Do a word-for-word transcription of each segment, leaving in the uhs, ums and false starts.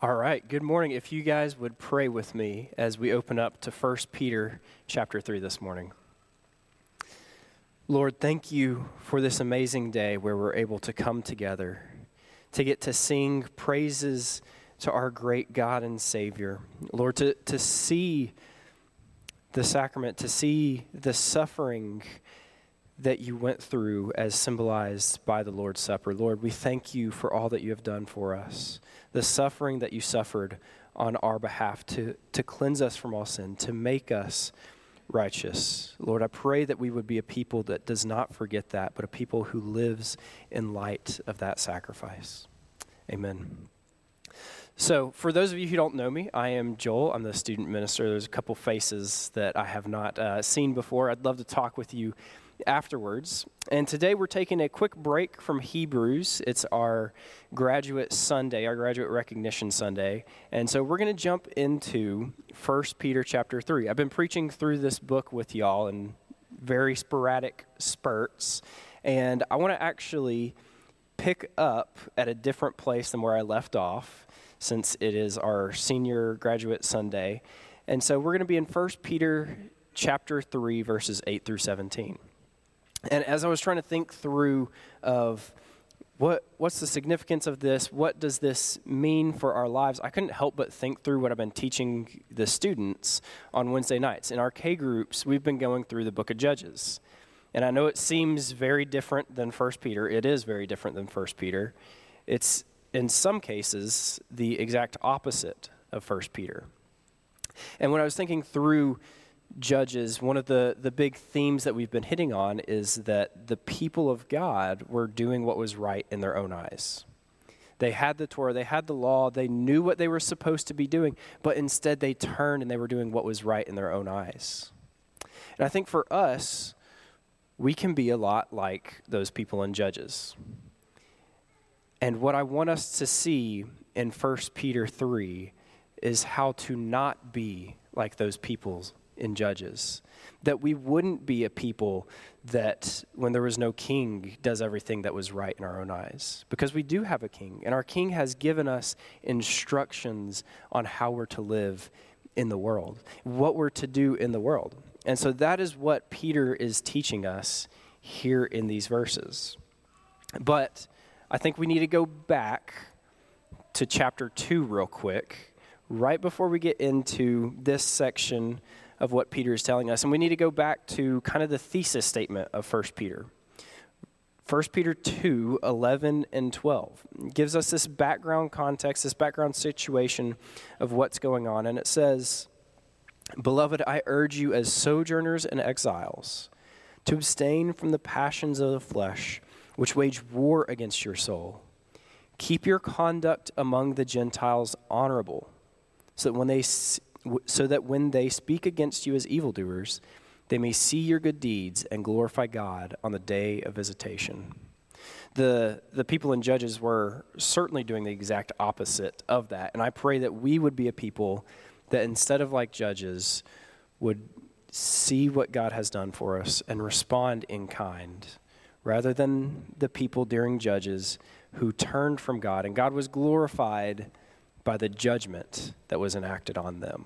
All right, good morning. If you guys would pray with me as we open up to First Peter chapter three this morning. Lord, thank you for this amazing day where we're able to come together, to get to sing praises to our great God and Savior. Lord, to, to see the sacrament, to see the suffering that you went through as symbolized by the Lord's Supper. Lord, we thank you for all that you have done for us, the suffering that you suffered on our behalf to, to cleanse us from all sin, to make us righteous. Lord, I pray that we would be a people that does not forget that, but a people who lives in light of that sacrifice. Amen. So, for those of you who don't know me, I am Joel. I'm the student minister. There's a couple faces that I have not uh, seen before. I'd love to talk with you afterwards. And today we're taking a quick break from Hebrews. It's our graduate Sunday, our graduate recognition Sunday. And so we're going to jump into First Peter chapter three. I've been preaching through this book with y'all in very sporadic spurts. And I want to actually pick up at a different place than where I left off, since it is our senior graduate Sunday. And so we're going to be in First Peter chapter three, verses eight through seventeen. And as I was trying to think through of what what's the significance of this, what does this mean for our lives, I couldn't help but think through what I've been teaching the students on Wednesday nights. In our K groups, we've been going through the book of Judges. And I know it seems very different than First Peter. It is very different than First Peter. It's, in some cases, the exact opposite of First Peter. And when I was thinking through Judges, one of the, the big themes that we've been hitting on is that the people of God were doing what was right in their own eyes. They had the Torah, they had the law, they knew what they were supposed to be doing, but instead they turned and they were doing what was right in their own eyes. And I think for us, we can be a lot like those people in Judges. And what I want us to see in First Peter three is how to not be like those people in Judges, that we wouldn't be a people that when there was no king does everything that was right in our own eyes, because we do have a king, and our king has given us instructions on how we're to live in the world, what we're to do in the world. And so that is what Peter is teaching us here in these verses. But I think we need to go back to chapter two real quick, right before we get into this section of what Peter is telling us. And we need to go back to kind of the thesis statement of First Peter. First Peter two, eleven and twelve it gives us this background context, this background situation of what's going on. And it says, "Beloved, I urge you as sojourners and exiles to abstain from the passions of the flesh, which wage war against your soul. Keep your conduct among the Gentiles honorable, so that when they so that when they speak against you as evildoers, they may see your good deeds and glorify God on the day of visitation." The the people in Judges were certainly doing the exact opposite of that. And I pray that we would be a people that instead of like Judges would see what God has done for us and respond in kind, rather than the people during Judges who turned from God, and God was glorified by the judgment that was enacted on them.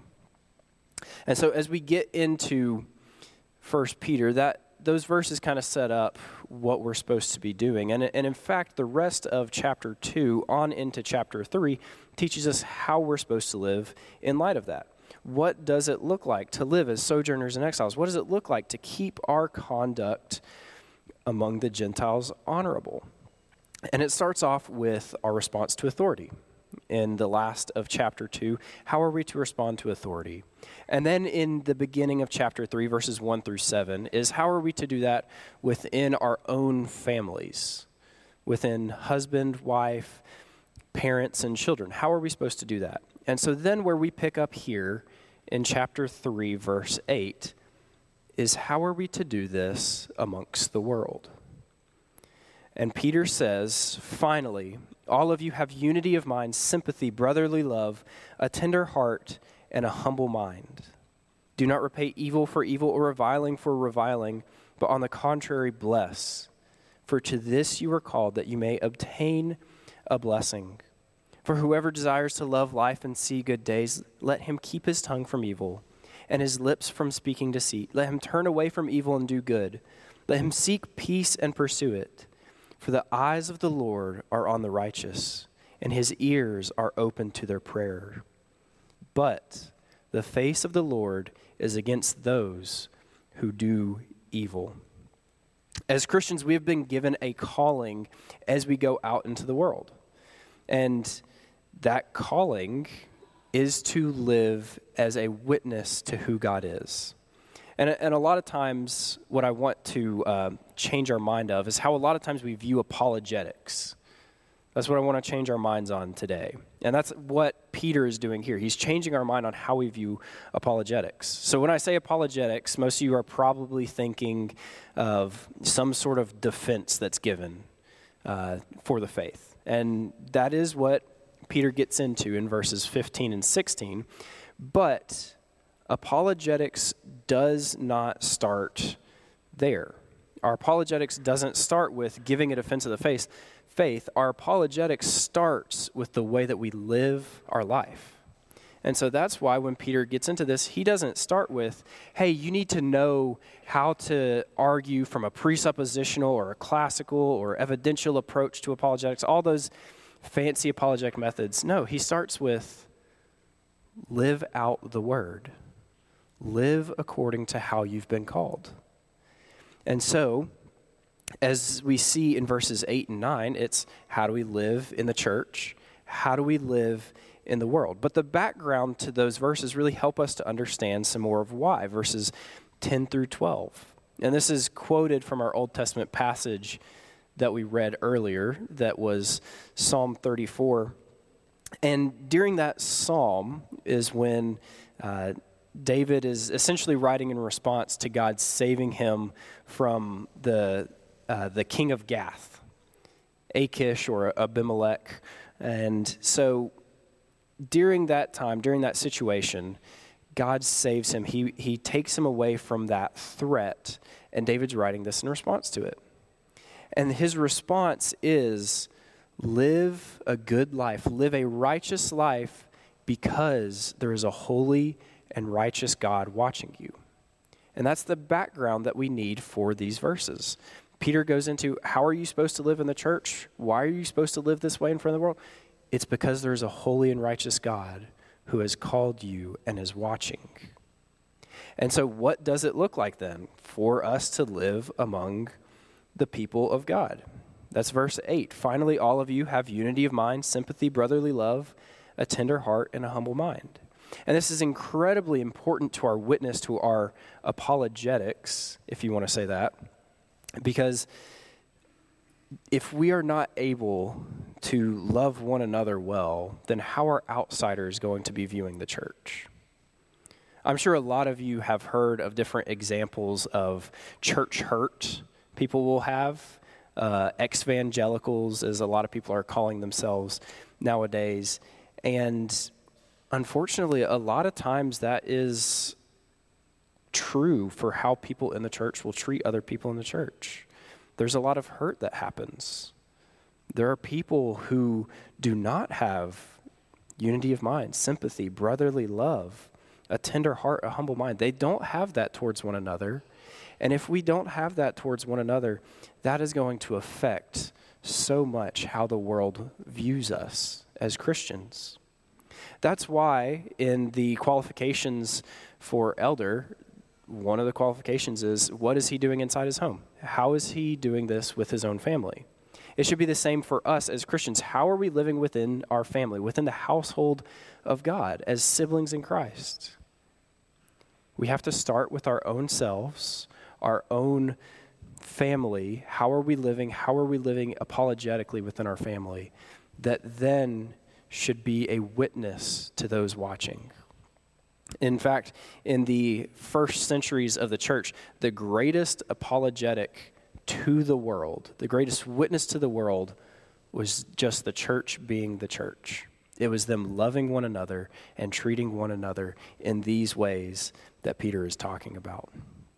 And so as we get into First Peter, that those verses kind of set up what we're supposed to be doing. And, and in fact, the rest of chapter two on into chapter three teaches us how we're supposed to live in light of that. What does it look like to live as sojourners and exiles? What does it look like to keep our conduct among the Gentiles honorable? And it starts off with our response to authority. In the last of chapter two, how are we to respond to authority? And then in the beginning of chapter three, verses one through seven, is how are we to do that within our own families, within husband, wife, parents, and children? How are we supposed to do that? And so then where we pick up here in chapter three, verse eight, is how are we to do this amongst the world? And Peter says, finally, all of you have unity of mind, sympathy, brotherly love, a tender heart, and a humble mind. Do not repay evil for evil or reviling for reviling, but on the contrary, bless. For to this you are called, that you may obtain a blessing. For whoever desires to love life and see good days, let him keep his tongue from evil and his lips from speaking deceit. Let him turn away from evil and do good. Let him seek peace and pursue it. For the eyes of the Lord are on the righteous, and his ears are open to their prayer. But the face of the Lord is against those who do evil. As Christians, we have been given a calling as we go out into the world. And that calling is to live as a witness to who God is. And, and a lot of times, what I want to uh, change our mind of is how a lot of times we view apologetics. That's what I want to change our minds on today. And that's what Peter is doing here. He's changing our mind on how we view apologetics. So when I say apologetics, most of you are probably thinking of some sort of defense that's given uh, for the faith. And that is what Peter gets into in verses fifteen and sixteen. But apologetics does not start there. Our apologetics doesn't start with giving a defense of the faith. Faith. Our apologetics starts with the way that we live our life. And so that's why when Peter gets into this, he doesn't start with, hey, you need to know how to argue from a presuppositional or a classical or evidential approach to apologetics, all those fancy apologetic methods. No, he starts with live out the word. Live according to how you've been called. And so, as we see in verses eight and nine, it's how do we live in the church? How do we live in the world? But the background to those verses really help us to understand some more of why. Verses ten through twelve. And this is quoted from our Old Testament passage that we read earlier, that was Psalm thirty-four. And during that psalm is when uh, David is essentially writing in response to God saving him from the uh, the king of Gath, Achish or Abimelech. And so during that time, during that situation, God saves him. He he takes him away from that threat, and David's writing this in response to it. And his response is, live a good life, live a righteous life, because there is a holy and righteous God watching you. And that's the background that we need for these verses. Peter goes into, how are you supposed to live in the church? Why are you supposed to live this way in front of the world? It's because there's a holy and righteous God who has called you and is watching. And so what does it look like then for us to live among the people of God? That's verse eight. Finally, all of you have unity of mind, sympathy, brotherly love, a tender heart, and a humble mind. And this is incredibly important to our witness, to our apologetics, if you want to say that, because if we are not able to love one another well, then how are outsiders going to be viewing the church? I'm sure a lot of you have heard of different examples of church hurt people will have, uh, ex-evangelicals, as a lot of people are calling themselves nowadays. And unfortunately, a lot of times that is true for how people in the church will treat other people in the church. There's a lot of hurt that happens. There are people who do not have unity of mind, sympathy, brotherly love, a tender heart, a humble mind. They don't have that towards one another. And if we don't have that towards one another, that is going to affect so much how the world views us as Christians. That's why in the qualifications for elder, one of the qualifications is, what is he doing inside his home? How is he doing this with his own family? It should be the same for us as Christians. How are we living within our family, within the household of God, as siblings in Christ? We have to start with our own selves, our own family. How are we living? How are we living apologetically within our family? That then should be a witness to those watching. In fact, in the first centuries of the church, the greatest apologetic to the world, the greatest witness to the world, was just the church being the church. It was them loving one another and treating one another in these ways that Peter is talking about.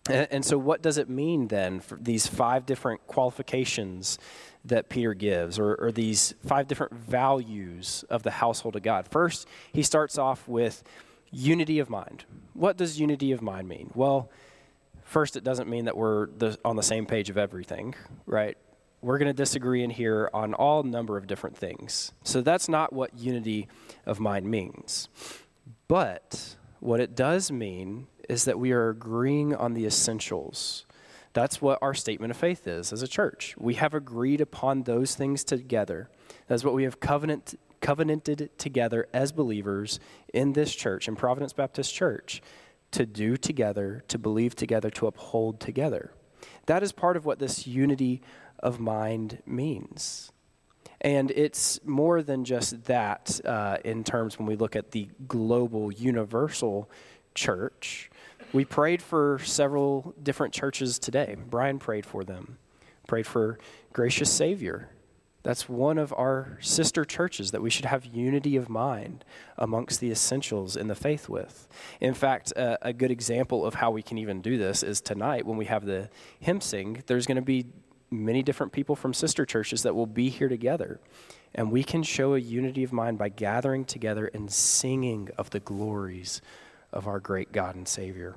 And, and so what does it mean then for these five different qualifications that Peter gives, or, or these five different values of the household of God? First, he starts off with unity of mind. What does unity of mind mean? Well, first, it doesn't mean that we're the, on the same page of everything, right? We're going to disagree in here on all number of different things. So that's not what unity of mind means. But what it does mean is that we are agreeing on the essentials. That's what our statement of faith is as a church. We have agreed upon those things together. That's what we have covenant, covenanted together as believers in this church, in Providence Baptist Church, to do together, to believe together, to uphold together. That is part of what this unity of mind means. And it's more than just that uh, in terms when we look at the global, universal church. We prayed for several different churches today. Brian prayed for them, prayed for Gracious Savior. That's one of our sister churches that we should have unity of mind amongst the essentials in the faith with. In fact, uh, a good example of how we can even do this is tonight when we have the hymn sing, there's going to be many different people from sister churches that will be here together. And we can show a unity of mind by gathering together and singing of the glories of our great God and Savior.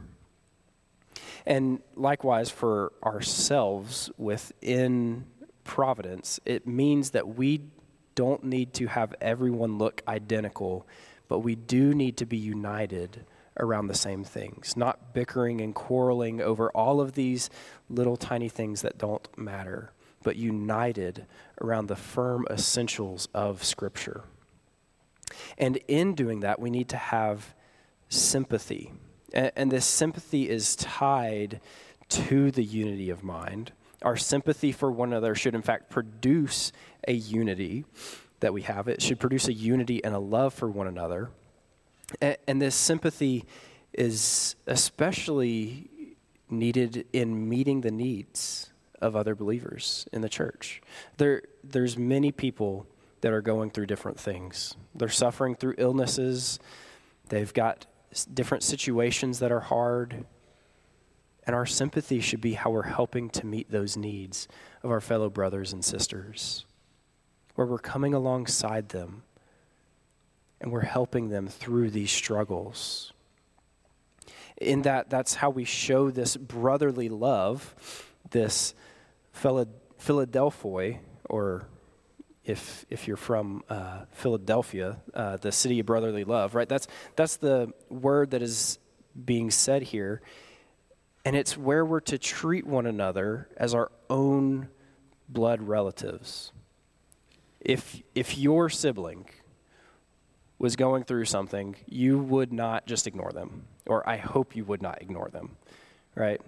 And likewise for ourselves within Providence, it means that we don't need to have everyone look identical, but we do need to be united around the same things, not bickering and quarreling over all of these little tiny things that don't matter, but united around the firm essentials of Scripture. And in doing that, we need to have sympathy. And, and this sympathy is tied to the unity of mind. Our sympathy for one another should, in fact, produce a unity that we have. It should produce a unity and a love for one another. And, and this sympathy is especially needed in meeting the needs of other believers in the church. There, there's many people that are going through different things. They're suffering through illnesses. They've got different situations that are hard. And our sympathy should be how we're helping to meet those needs of our fellow brothers and sisters, where we're coming alongside them and we're helping them through these struggles. In that, that's how we show this brotherly love, this Philadelphia, or if if you're from uh, Philadelphia, uh, the city of brotherly love, right? That's that's the word that is being said here. And it's where we're to treat one another as our own blood relatives. If if your sibling was going through something, you would not just ignore them. Or I hope you would not ignore them, right?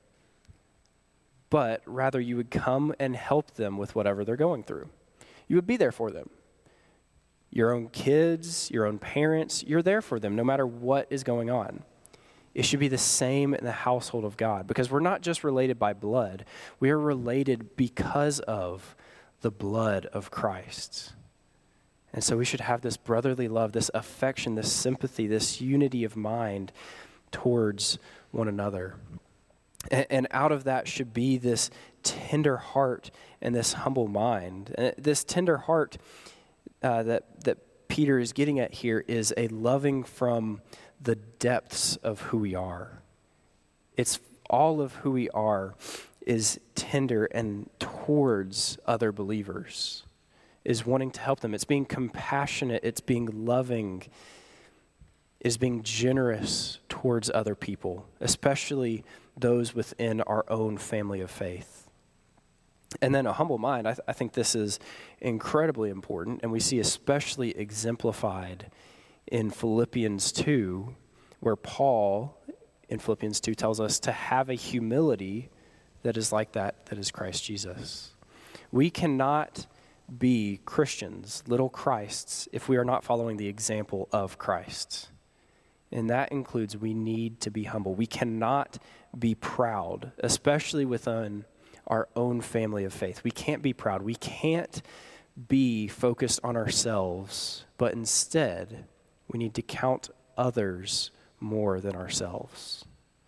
But rather you would come and help them with whatever they're going through. You would be there for them. Your own kids, your own parents, you're there for them no matter what is going on. It should be the same in the household of God, because we're not just related by blood. We are related because of the blood of Christ. And so we should have this brotherly love, this affection, this sympathy, this unity of mind towards one another. And, and out of that should be this tender heart and this humble mind. And this tender heart uh, that, that Peter is getting at here is a loving from the depths of who we are. It's all of who we are is tender and towards other believers, is wanting to help them. It's being compassionate. It's being loving. Is being generous towards other people, especially those within our own family of faith. And then a humble mind, I, th- I think this is incredibly important, and we see especially exemplified in Philippians two, where Paul in Philippians two tells us to have a humility that is like that, that is Christ Jesus. We cannot be Christians, little Christs, if we are not following the example of Christ. And that includes we need to be humble. We cannot be proud, especially within our own family of faith. We can't be proud. We can't be focused on ourselves, but instead, we need to count others more than ourselves.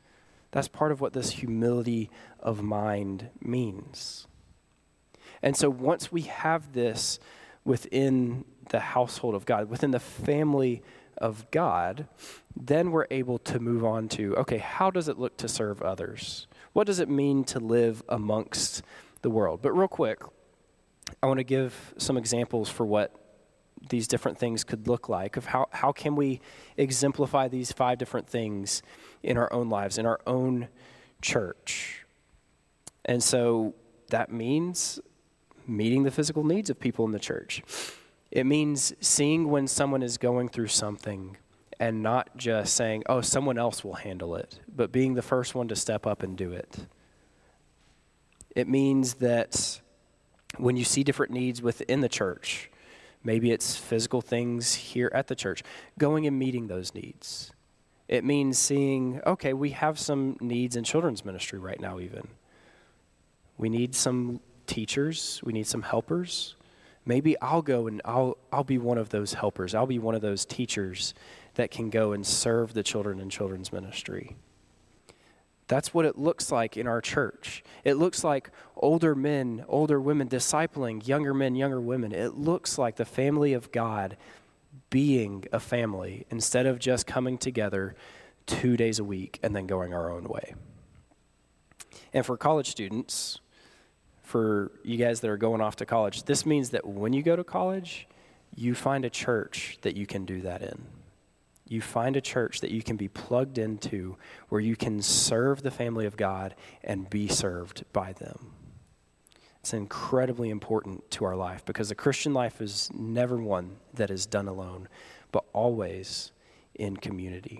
That's part of what this humility of mind means. And so once we have this within the household of God, within the family of God, then we're able to move on to, okay, how does it look to serve others? What does it mean to live amongst the world? But real quick, I want to give some examples for what these different things could look like, of how, how can we exemplify these five different things in our own lives, in our own church. And so that means meeting the physical needs of people in the church. It means seeing when someone is going through something and not just saying, oh, someone else will handle it, but being the first one to step up and do it. It means that when you see different needs within the church, maybe it's physical things here at the church, going and meeting those needs. It means seeing, okay, we have some needs in children's ministry right now even. We need some teachers, we need some helpers. Maybe I'll go and I'll I'll be one of those helpers. I'll be one of those teachers that can go and serve the children in children's ministry. That's what it looks like in our church. It looks like older men, older women discipling younger men, younger women. It looks like the family of God being a family instead of just coming together two days a week and then going our own way. And for college students, for you guys that are going off to college, this means that when you go to college, you find a church that you can do that in. You find a church that you can be plugged into where you can serve the family of God and be served by them. It's incredibly important to our life because the Christian life is never one that is done alone, but always in community.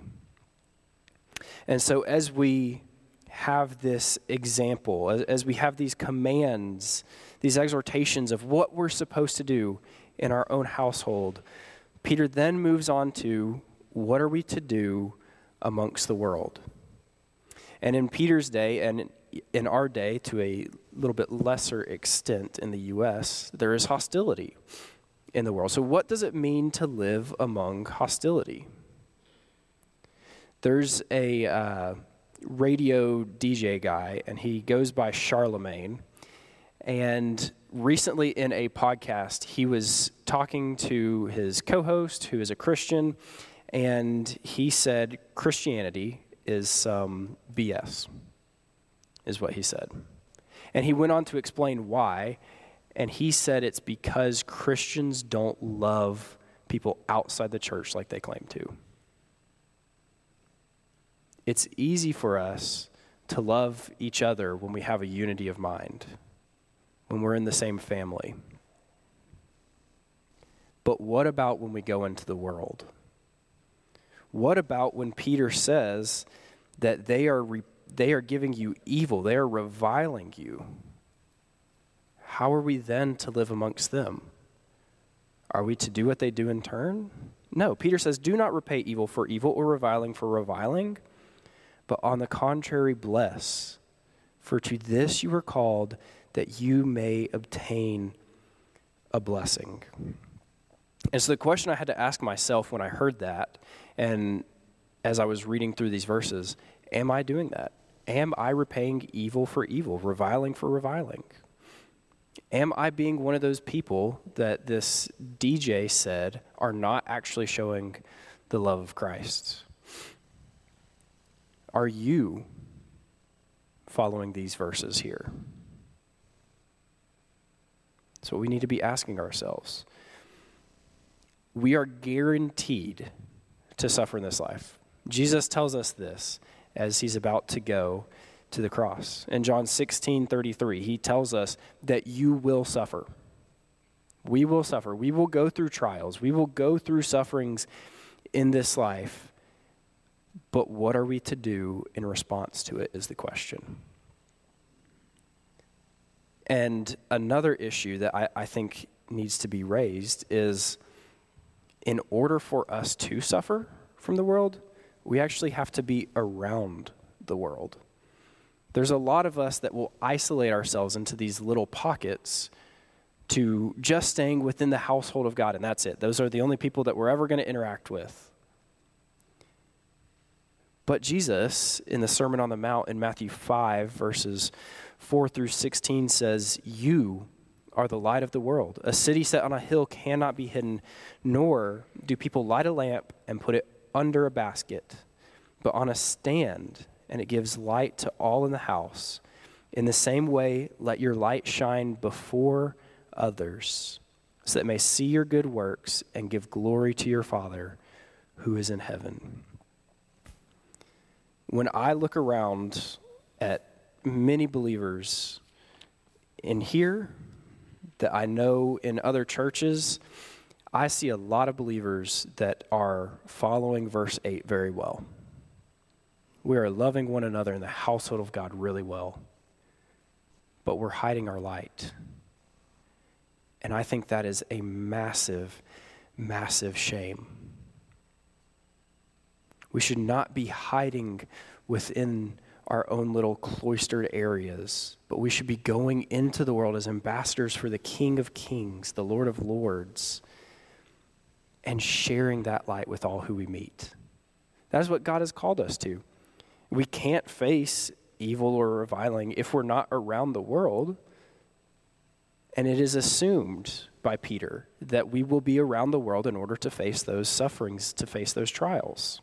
And so as we have this example, as, as we have these commands, these exhortations of what we're supposed to do in our own household, Peter then moves on to what are we to do amongst the world? And in Peter's day, and in our day to a little bit lesser extent in the U S, there is hostility in the world. So what does it mean to live among hostility? There's a uh, radio D J guy, and he goes by Charlemagne. And recently in a podcast, he was talking to his co-host, who is a Christian, and he said Christianity is some B S, is what he said. And he went on to explain why, and he said it's because Christians don't love people outside the church like they claim to. It's easy for us to love each other when we have a unity of mind, when we're in the same family. But what about when we go into the world? What about when Peter says that they are re- they are giving you evil, they are reviling you? How are we then to live amongst them? Are we to do what they do in turn? No, Peter says, do not repay evil for evil or reviling for reviling, but on the contrary, bless. For to this you were called, that you may obtain a blessing. And so the question I had to ask myself when I heard that, and as I was reading through these verses, am I doing that? Am I repaying evil for evil, reviling for reviling? Am I being one of those people that this D J said are not actually showing the love of Christ? Are you following these verses here? That's what we need to be asking ourselves. We are guaranteed to suffer in this life. Jesus tells us this as he's about to go to the cross. In John sixteen thirty-three, he tells us that you will suffer. We will suffer. We will go through trials. We will go through sufferings in this life. But what are we to do in response to it is the question. And another issue that I, I think needs to be raised is, in order for us to suffer from the world, we actually have to be around the world. There's a lot of us that will isolate ourselves into these little pockets to just staying within the household of God, and that's it. Those are the only people that we're ever going to interact with. But Jesus, in the Sermon on the Mount in Matthew five, verses four through sixteen, says, "You are the light of the world. A city set on a hill cannot be hidden, nor do people light a lamp and put it under a basket, but on a stand, and it gives light to all in the house. In the same way, let your light shine before others, so that they may see your good works and give glory to your Father who is in heaven." When I look around at many believers in here that I know in other churches, I see a lot of believers that are following verse eight very well. We are loving one another in the household of God really well, but we're hiding our light. And I think that is a massive, massive shame. We should not be hiding within our own little cloistered areas, but we should be going into the world as ambassadors for the King of Kings, the Lord of Lords, and sharing that light with all who we meet. That is what God has called us to. We can't face evil or reviling if we're not around the world. And it is assumed by Peter that we will be around the world in order to face those sufferings, to face those trials.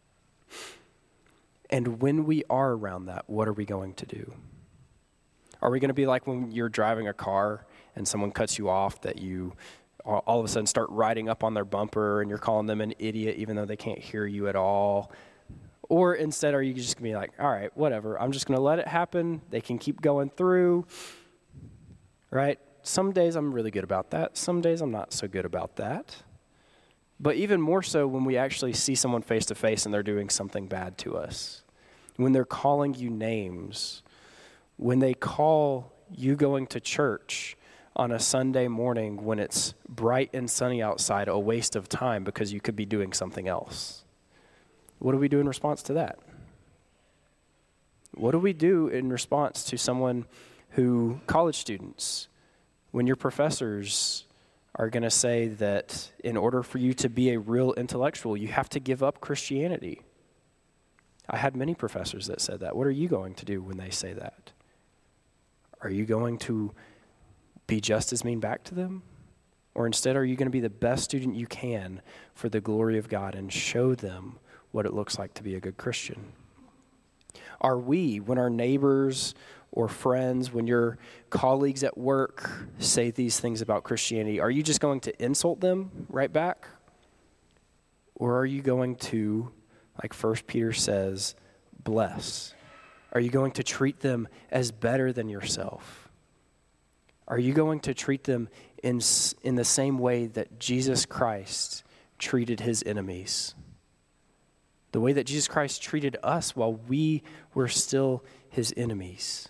And when we are around that, what are we going to do? Are we going to be like when you're driving a car and someone cuts you off, that you all of a sudden start riding up on their bumper and you're calling them an idiot even though they can't hear you at all? Or instead, are you just going to be like, all right, whatever, I'm just going to let it happen. They can keep going through, right? Some days I'm really good about that. Some days I'm not so good about that. But even more so when we actually see someone face to face and they're doing something bad to us. When they're calling you names. When they call you going to church on a Sunday morning when it's bright and sunny outside a waste of time because you could be doing something else. What do we do in response to that? What do we do in response to someone who, college students, when your professors are going to say that in order for you to be a real intellectual, you have to give up Christianity? I had many professors that said that. What are you going to do when they say that? Are you going to be just as mean back to them? Or instead, are you going to be the best student you can for the glory of God and show them what it looks like to be a good Christian? Are we, when our neighbors or friends, when your colleagues at work say these things about Christianity, are you just going to insult them right back? Or are you going to, like First Peter says, bless? Are you going to treat them as better than yourself? Are you going to treat them in, in the same way that Jesus Christ treated his enemies? The way that Jesus Christ treated us while we were still his enemies.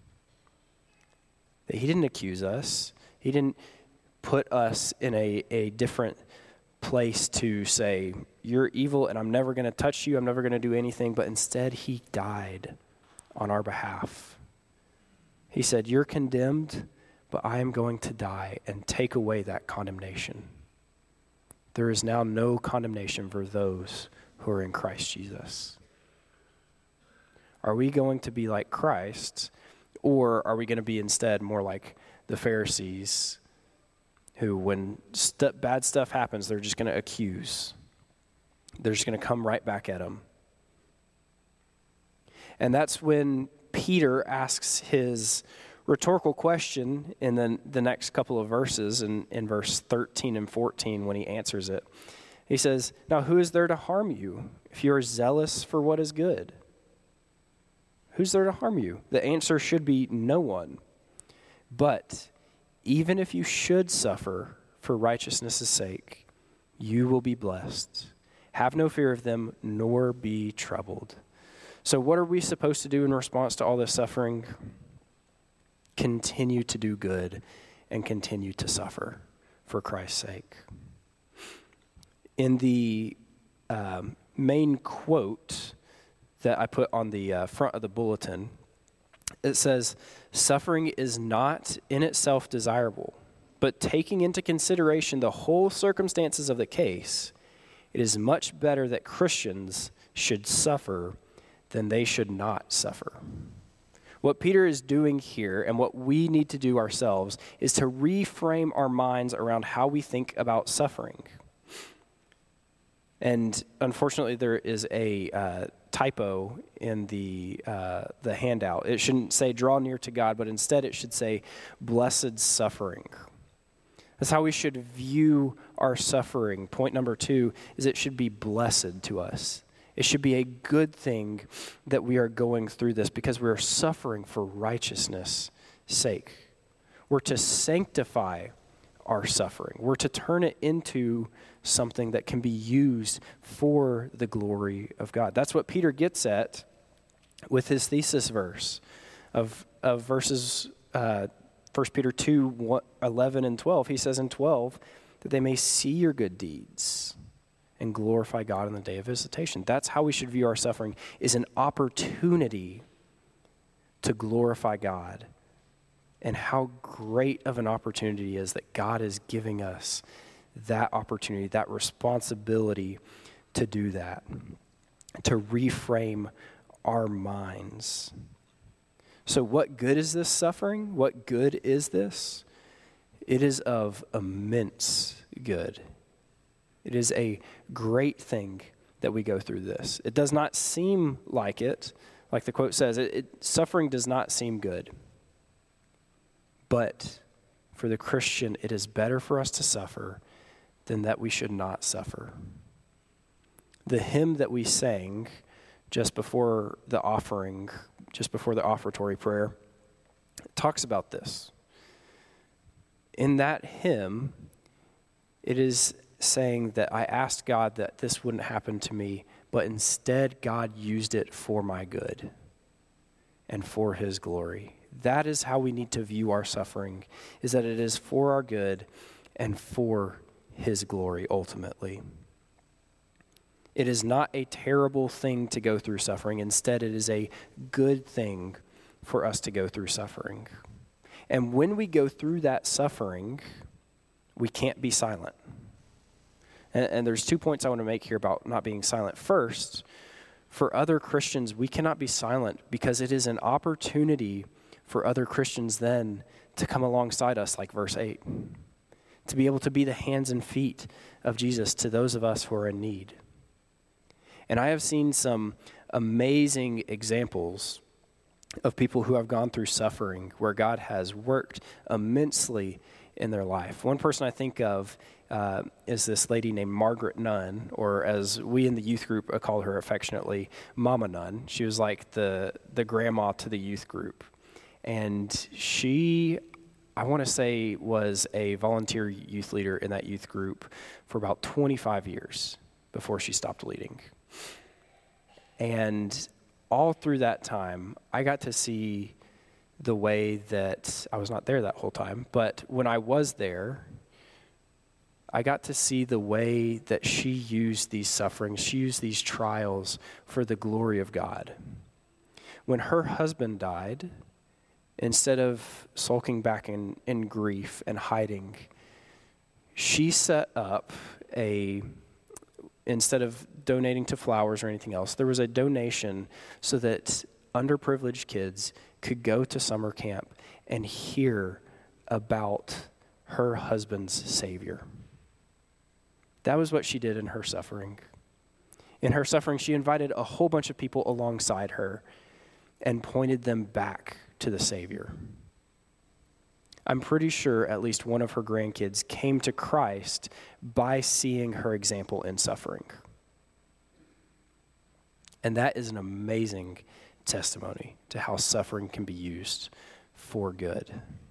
That he didn't accuse us. He didn't put us in a, a different place to say, you're evil and I'm never going to touch you, I'm never going to do anything, but instead he died on our behalf. He said, you're condemned, but I am going to die and take away that condemnation. There is now no condemnation for those who are in Christ Jesus. Are we going to be like Christ, or are we going to be instead more like the Pharisees, who when st- bad stuff happens, they're just going to accuse? They're just going to come right back at them. And that's when Peter asks his rhetorical question in the, the next couple of verses, in, in verse thirteen and fourteen, when he answers it. He says, now who is there to harm you if you are zealous for what is good? Who's there to harm you? The answer should be no one. But even if you should suffer for righteousness' sake, you will be blessed. Have no fear of them, nor be troubled. So what are we supposed to do in response to all this suffering? Continue to do good and continue to suffer for Christ's sake. In the um, main quote that I put on the uh, front of the bulletin, it says, suffering is not in itself desirable, but taking into consideration the whole circumstances of the case, it is much better that Christians should suffer then they should not suffer. What Peter is doing here, and what we need to do ourselves, is to reframe our minds around how we think about suffering. And unfortunately, there is a uh, typo in the uh, the handout. It shouldn't say draw near to God, but instead it should say blessed suffering. That's how we should view our suffering. Point number two is it should be blessed to us. It should be a good thing that we are going through this because we are suffering for righteousness' sake. We're to sanctify our suffering. We're to turn it into something that can be used for the glory of God. That's what Peter gets at with his thesis verse of, of verses uh, First Peter two, eleven and twelve. He says in twelve that they may see your good deeds and glorify God in the day of visitation. That's how we should view our suffering, is an opportunity to glorify God. And how great of an opportunity is that God is giving us that opportunity, that responsibility to do that, to reframe our minds. So what good is this suffering? What good is this? It is of immense good. It is a great thing that we go through this. It does not seem like it, like the quote says, it, it, suffering does not seem good. But for the Christian, it is better for us to suffer than that we should not suffer. The hymn that we sang just before the offering, just before the offertory prayer, talks about this. In that hymn, it is saying that I asked God that this wouldn't happen to me, but instead God used it for my good and for his glory. That is how we need to view our suffering, is that it is for our good and for his glory ultimately. It is not a terrible thing to go through suffering. Instead, it is a good thing for us to go through suffering. And when we go through that suffering, we can't be silent. And, and there's two points I want to make here about not being silent. First, for other Christians, we cannot be silent because it is an opportunity for other Christians then to come alongside us, like verse eight, to be able to be the hands and feet of Jesus to those of us who are in need. And I have seen some amazing examples of people who have gone through suffering where God has worked immensely in their life. One person I think of uh, is this lady named Margaret Nunn, or as we in the youth group call her affectionately, Mama Nunn. She was like the, the grandma to the youth group. And she, I want to say, was a volunteer youth leader in that youth group for about twenty-five years before she stopped leading. And all through that time, I got to see the way that, I was not there that whole time, but when I was there, I got to see the way that she used these sufferings, she used these trials for the glory of God. When her husband died, instead of sulking back in, in grief and hiding, she set up a, instead of donating to flowers or anything else, there was a donation so that underprivileged kids could go to summer camp and hear about her husband's Savior. That was what she did in her suffering. In her suffering, she invited a whole bunch of people alongside her and pointed them back to the Savior. I'm pretty sure at least one of her grandkids came to Christ by seeing her example in suffering. And that is an amazing testimony to how suffering can be used for good.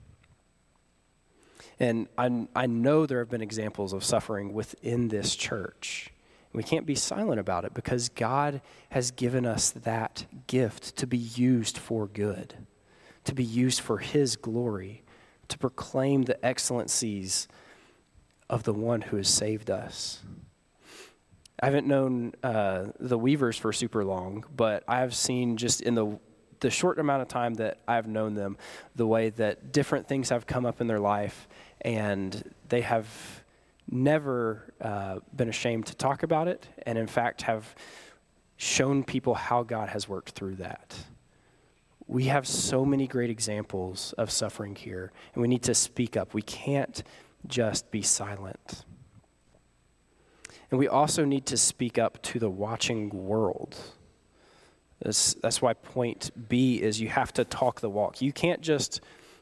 And I, I know there have been examples of suffering within this church. We can't be silent about it because God has given us that gift to be used for good, to be used for his glory, to proclaim the excellencies of the one who has saved us. I haven't known uh, the Weavers for super long, but I have seen just in the the short amount of time that I've known them, the way that different things have come up in their life, and they have never uh, been ashamed to talk about it, and in fact have shown people how God has worked through that. We have so many great examples of suffering here, and we need to speak up. We can't just be silent. And we also need to speak up to the watching world. That's, that's why point B is you have to talk the walk. You can't just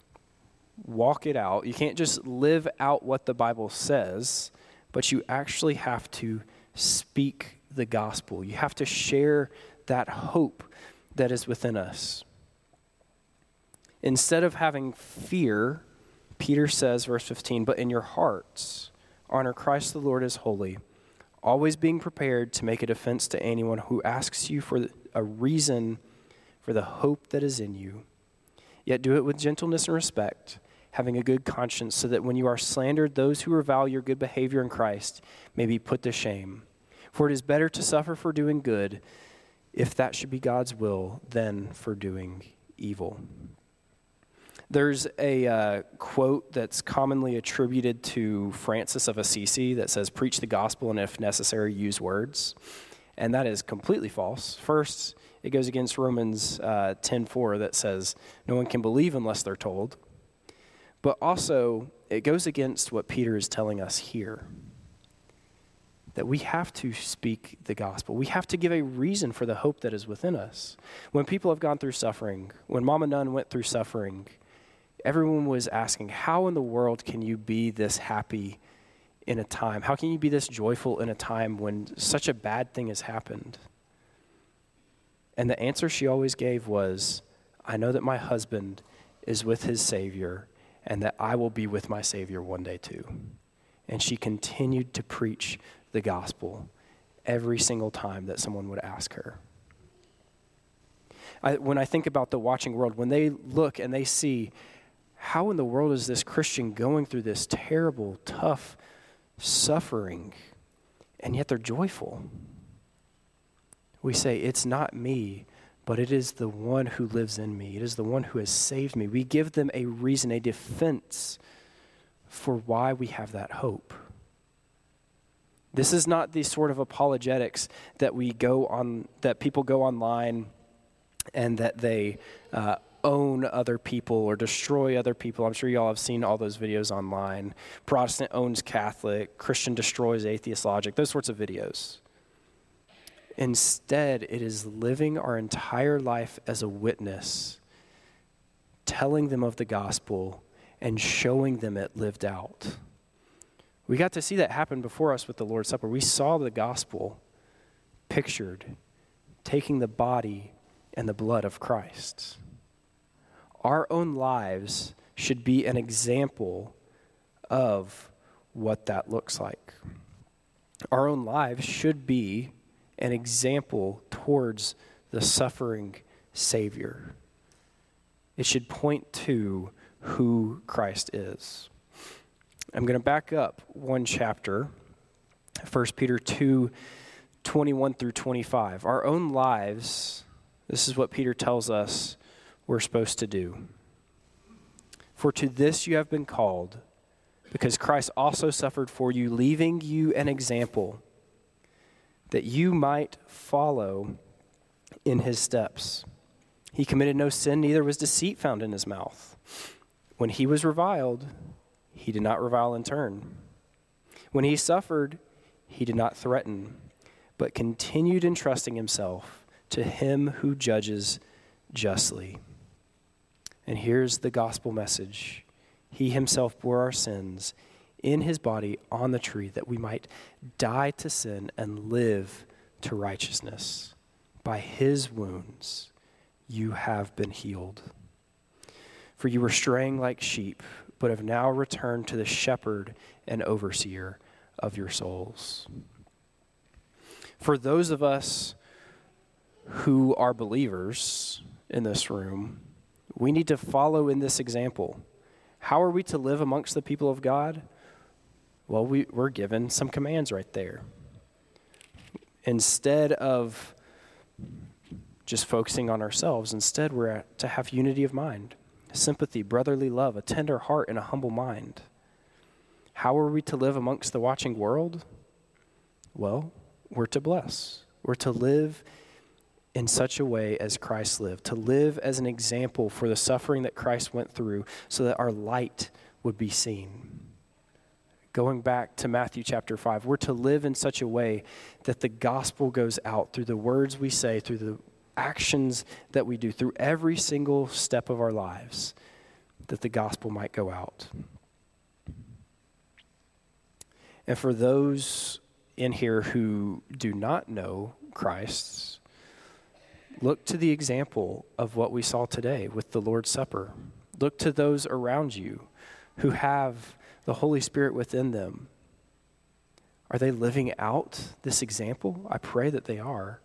walk it out. You can't just live out what the Bible says, but you actually have to speak the gospel. You have to share that hope that is within us. Instead of having fear, Peter says, verse fifteen, but in your hearts, honor Christ the Lord as holy, always being prepared to make a defense to anyone who asks you for a reason for the hope that is in you. Yet do it with gentleness and respect, having a good conscience, so that when you are slandered, those who revile your good behavior in Christ may be put to shame. For it is better to suffer for doing good, if that should be God's will, than for doing evil. There's a uh, quote that's commonly attributed to Francis of Assisi that says, preach the gospel and if necessary, use words. And that is completely false. First, it goes against Romans uh, ten four that says, no one can believe unless they're told. But also, it goes against what Peter is telling us here, that we have to speak the gospel. We have to give a reason for the hope that is within us. When people have gone through suffering, when Mama Nunn went through suffering, everyone was asking, how in the world can you be this happy in a time? How can you be this joyful in a time when such a bad thing has happened? And the answer she always gave was, I know that my husband is with his Savior and that I will be with my Savior one day too. And she continued to preach the gospel every single time that someone would ask her. I, when I think about the watching world, when they look and they see, how in the world is this Christian going through this terrible, tough suffering, and yet they're joyful? We say, it's not me, but it is the one who lives in me. It is the one who has saved me. We give them a reason, a defense for why we have that hope. This is not the sort of apologetics that we go on, that people go online and that they uh, own other people or destroy other people. I'm sure you all have seen all those videos online. Protestant owns Catholic, Christian destroys atheist logic, those sorts of videos. Instead, it is living our entire life as a witness, telling them of the gospel and showing them it lived out. We got to see that happen before us with the Lord's Supper. We saw the gospel pictured, taking the body and the blood of Christ. Our own lives should be an example of what that looks like. Our own lives should be an example towards the suffering Savior. It should point to who Christ is. I'm going to back up one chapter, First Peter two, twenty-one through twenty-five. Our own lives, this is what Peter tells us we're supposed to do. For to this you have been called, because Christ also suffered for you, leaving you an example, that you might follow in his steps. He committed no sin, neither was deceit found in his mouth. When he was reviled, he did not revile in turn. When he suffered, he did not threaten, but continued entrusting himself to him who judges justly. And here's the gospel message. He himself bore our sins in his body on the tree, that we might die to sin and live to righteousness. By his wounds you have been healed. For you were straying like sheep, but have now returned to the shepherd and overseer of your souls. For those of us who are believers in this room, we need to follow in this example. How are we to live amongst the people of God? Well, we, we're given some commands right there. Instead of just focusing on ourselves, instead we're at, to have unity of mind, sympathy, brotherly love, a tender heart, and a humble mind. How are we to live amongst the watching world? Well, we're to bless. We're to live in such a way as Christ lived, to live as an example for the suffering that Christ went through so that our light would be seen. Going back to Matthew chapter five, we're to live in such a way that the gospel goes out through the words we say, through the actions that we do, through every single step of our lives, that the gospel might go out. And for those in here who do not know Christ, look to the example of what we saw today with the Lord's Supper. Look to those around you who have the Holy Spirit within them. Are they living out this example? I pray that they are.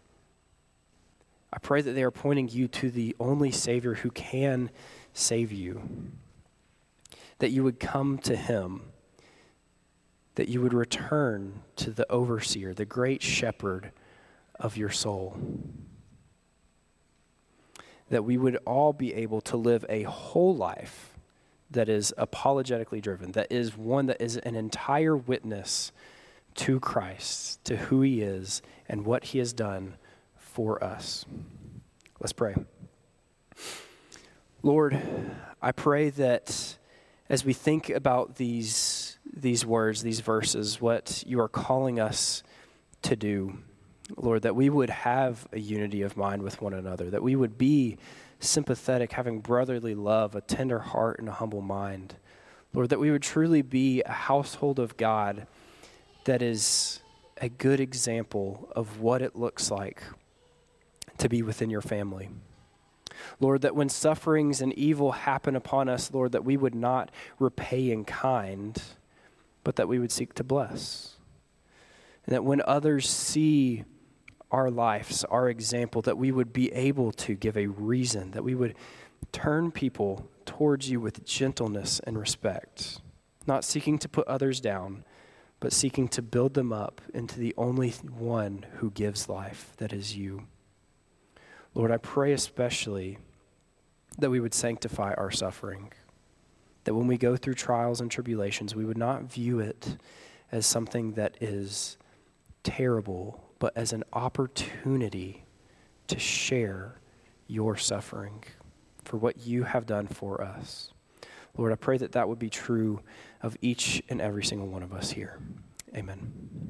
I pray that they are pointing you to the only Savior who can save you. That you would come to him. That you would return to the overseer, the great shepherd of your soul. That we would all be able to live a whole life that is apologetically driven, that is one that is an entire witness to Christ, to who he is and what he has done for us. Let's pray. Lord, I pray that as we think about these, these words, these verses, what you are calling us to do, Lord, that we would have a unity of mind with one another, that we would be sympathetic, having brotherly love, a tender heart, and a humble mind. Lord, that we would truly be a household of God that is a good example of what it looks like to be within your family. Lord, that when sufferings and evil happen upon us, Lord, that we would not repay in kind, but that we would seek to bless. And that when others see our lives, our example, that we would be able to give a reason, that we would turn people towards you with gentleness and respect, not seeking to put others down, but seeking to build them up into the only one who gives life, that is you. Lord, I pray especially that we would sanctify our suffering, that when we go through trials and tribulations, we would not view it as something that is terrible, but as an opportunity to share your suffering for what you have done for us. Lord, I pray that that would be true of each and every single one of us here. Amen.